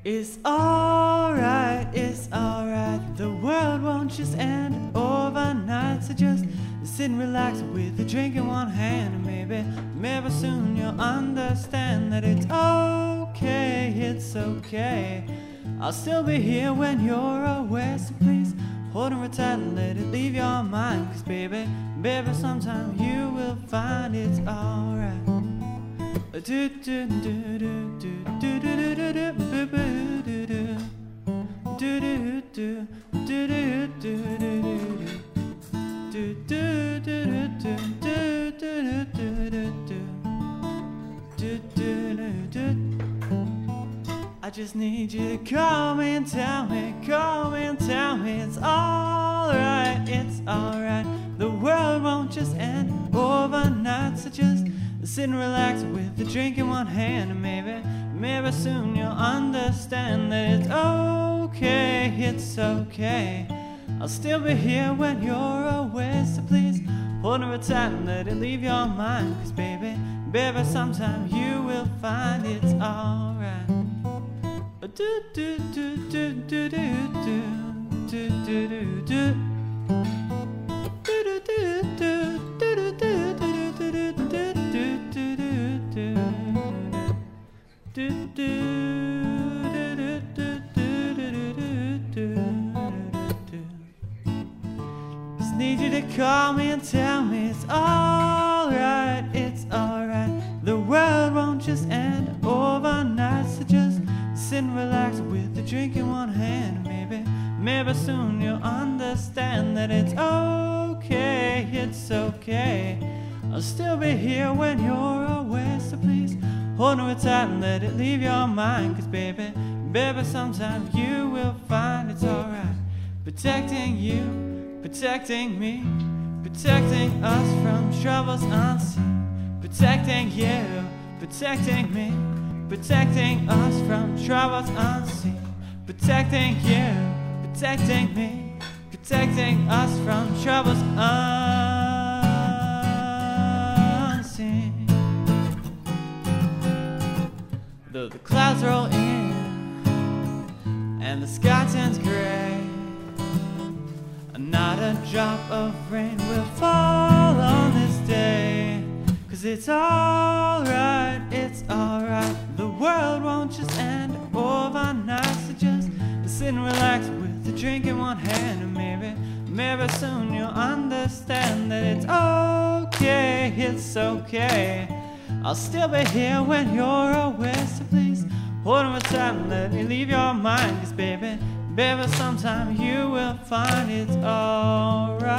It's alright, the world won't just end overnight. So just sit and relax with a drink in one hand, and maybe soon you'll understand that it's okay. I'll still be here when you're away, so please hold on tight and let it leave your mind. 'Cause baby, sometime you will find it's alright. Do do do do do do do do do do do do. I just need you to call me and tell me it's alright, the world won't just end overnight. So just sit and relax with a drink in one hand, and maybe soon you'll understand that it's okay. I'll still be here when you're away, so please hold on tight and let it leave your mind. 'Cause baby, sometime you will find it's alright. Do do do do do do do do do do. Just need you to call me and tell me it's alright, the world won't just end overnight. So just sit and relax with a drink in one hand, and maybe soon you'll understand that it's okay. I'll still be here when you're away, so please hold on tight and let it leave your mind. 'Cause baby, sometime you will find it's alright. Protecting you, protecting me, protecting us from troubles unseen. Protecting you, protecting me, protecting us from troubles unseen. Protecting you, protecting me, protecting us from troubles unseen. Though the clouds roll in and the sky turns gray, not a drop of rain will fall on this day. 'Cause it's alright, the world won't just end overnight. So just sit and relax with a drink in one hand, and maybe soon you'll understand that it's okay. I'll still be here when you're away, so please hold on tight and let me leave your mind. 'Cause baby, sometime you will find it's alright.